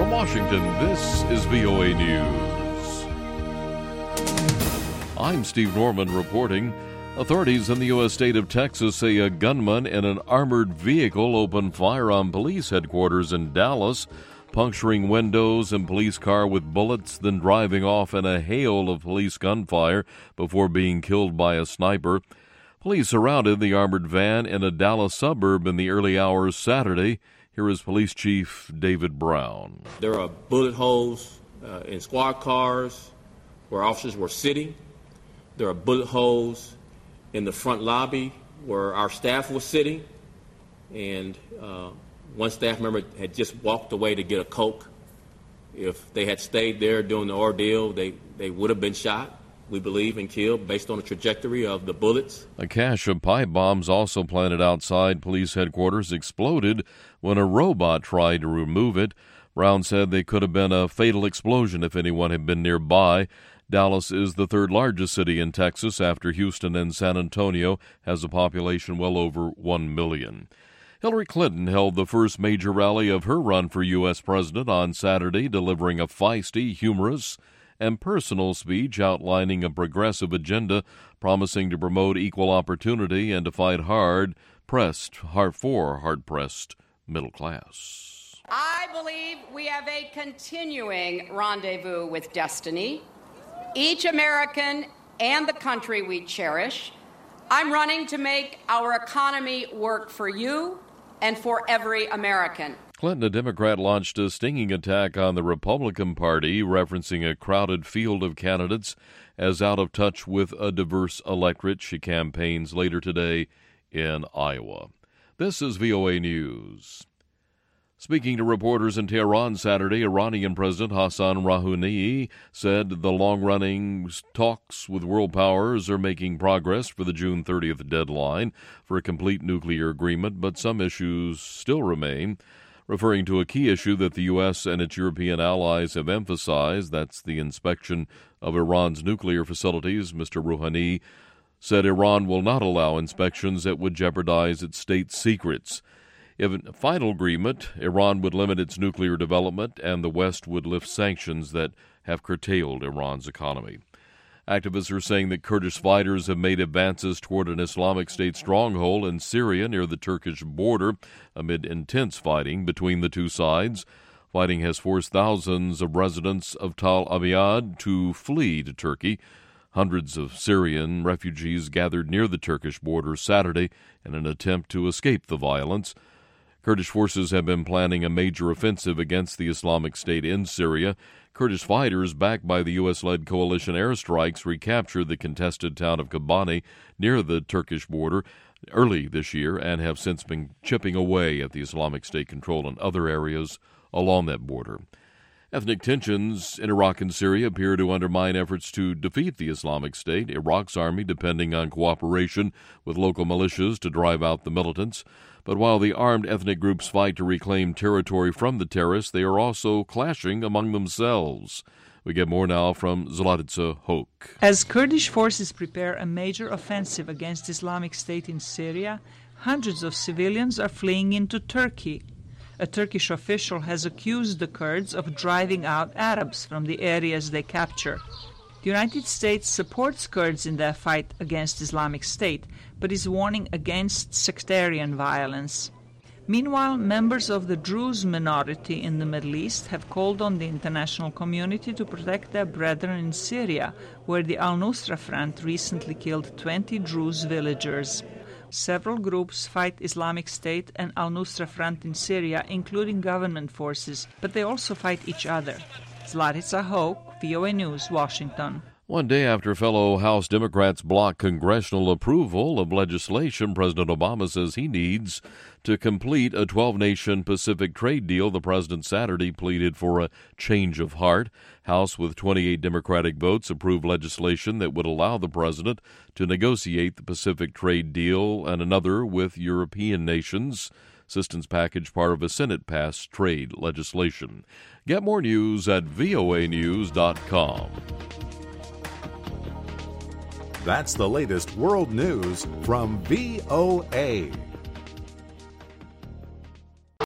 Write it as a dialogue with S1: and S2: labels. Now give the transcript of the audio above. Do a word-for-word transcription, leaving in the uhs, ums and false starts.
S1: From Washington, this is V O A News. I'm Steve Norman reporting. Authorities in the U S state of Texas say a gunman in an armored vehicle opened fire on police headquarters in Dallas, puncturing windows and police car with bullets, then driving off in a hail of police gunfire before being killed by a sniper. Police surrounded the armored van in a Dallas suburb in the early hours Saturday. Here is Police Chief David Brown.
S2: There are bullet holes uh, in squad cars where officers were sitting. There are bullet holes in the front lobby where our staff was sitting. And uh, one staff member had just walked away to get a Coke. If they had stayed there during the ordeal, they, they would have been shot, we believe, and killed based on the trajectory of the bullets.
S1: A cache of pipe bombs also planted outside police headquarters exploded when a robot tried to remove it. Brown said they could have been a fatal explosion if anyone had been nearby. Dallas is the third largest city in Texas after Houston, and San Antonio has a population well over one million. Hillary Clinton held the first major rally of her run for U S president on Saturday, delivering a feisty, humorous, and personal speech outlining a progressive agenda promising to promote equal opportunity and to fight hard-pressed, hard for hard-pressed middle class.
S3: I believe we have a continuing rendezvous with destiny, each American and the country we cherish. I'm running to make our economy work for you and for every American.
S1: Clinton, a Democrat, launched a stinging attack on the Republican Party, referencing a crowded field of candidates as out of touch with a diverse electorate. She campaigns later today in Iowa. This is V O A News. Speaking to reporters in Tehran Saturday, Iranian President Hassan Rouhani said the long-running talks with world powers are making progress for the June thirtieth deadline for a complete nuclear agreement, but some issues still remain. Referring to a key issue that the U S and its European allies have emphasized, that's the inspection of Iran's nuclear facilities, Mister Rouhani said Iran will not allow inspections that would jeopardize its state secrets. If a final agreement, Iran would limit its nuclear development and the West would lift sanctions that have curtailed Iran's economy. Activists are saying that Kurdish fighters have made advances toward an Islamic State stronghold in Syria near the Turkish border amid intense fighting between the two sides. Fighting has forced thousands of residents of Tal Abyad to flee to Turkey. Hundreds of Syrian refugees gathered near the Turkish border Saturday in an attempt to escape the violence. Kurdish forces have been planning a major offensive against the Islamic State in Syria. Kurdish fighters, backed by the U S-led coalition airstrikes, recaptured the contested town of Kobani near the Turkish border early this year and have since been chipping away at the Islamic State control in other areas along that border. Ethnic tensions in Iraq and Syria appear to undermine efforts to defeat the Islamic State. Iraq's army depending on cooperation with local militias to drive out the militants. But while the armed ethnic groups fight to reclaim territory from the terrorists, they are also clashing among themselves. We get more now from Zlatitsa Hoke.
S4: As Kurdish forces prepare a major offensive against Islamic State in Syria, hundreds of civilians are fleeing into Turkey. A Turkish official has accused the Kurds of driving out Arabs from the areas they capture. The United States supports Kurds in their fight against Islamic State, but is warning against sectarian violence. Meanwhile, members of the Druze minority in the Middle East have called on the international community to protect their brethren in Syria, where the Al-Nusra Front recently killed twenty Druze villagers. Several groups fight Islamic State and Al-Nusra Front in Syria, including government forces, but they also fight each other. Zlatitsa Hoke, V O A News, Washington.
S1: One day after fellow House Democrats block congressional approval of legislation President Obama says he needs to complete a twelve-nation Pacific trade deal, the president Saturday pleaded for a change of heart. House, with twenty-eight Democratic votes, approved legislation that would allow the president to negotiate the Pacific trade deal and another with European nations. Assistance package part of a Senate-passed trade legislation. Get more news at V O A news dot com.
S5: That's the latest world news from V O A.